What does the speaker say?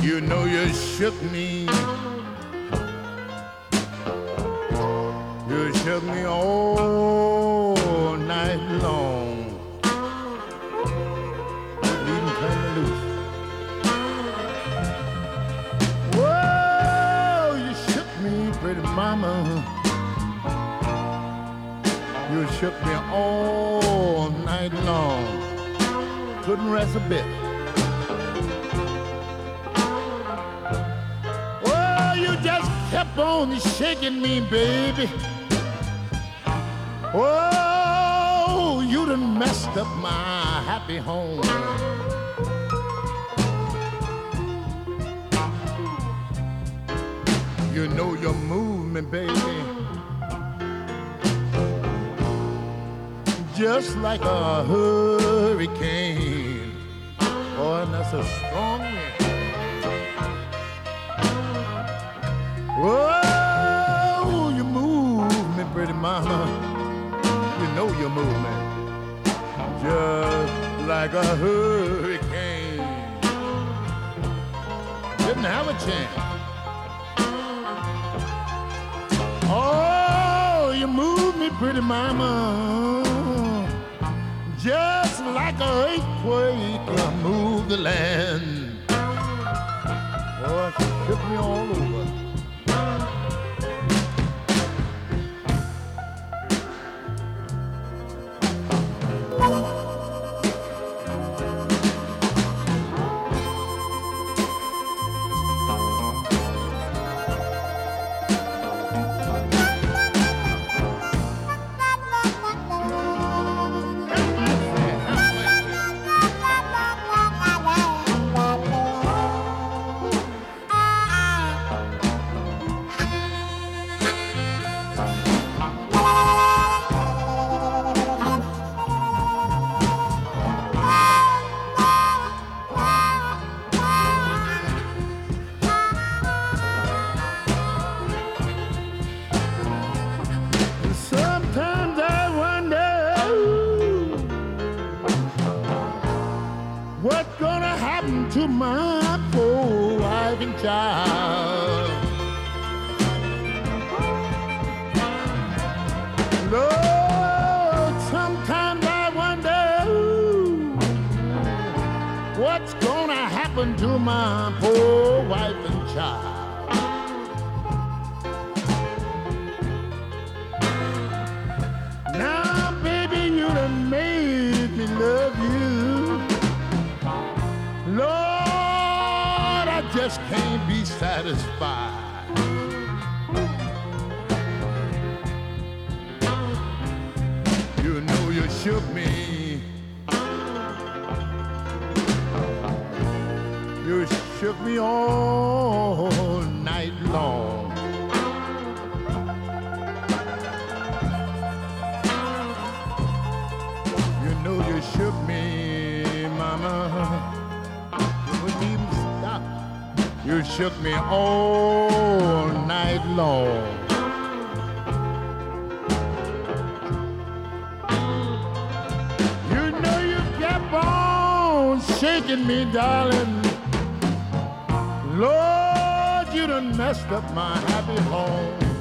You know you shook me. You shook me all night long. Leaving turn me loose. Whoa, you shook me, pretty mama. You shook me all night long. Couldn't rest a bit. Oh, you just kept on shaking me, baby. Oh, you done messed up my happy home. You know your movement, baby, just like a hurricane. Boy, and that's a strong wind. Oh, you move me, pretty mama. You know your movement, just like a hurricane. Didn't have a chance. Oh, you move me, pretty mama, just like an earthquake move the land. Oh, she shook me all over. What's gonna happen to my poor wife and child? Lord, sometimes I wonder what's gonna happen to my poor wife and child. Now, baby, you done made me love you. Lord, I just can't be satisfied. You know you shook me. You shook me all night long. You know you shook me, mama. Even stop. You shook me all night long. You know you kept on shaking me, darling. Lord, you done messed up my happy home.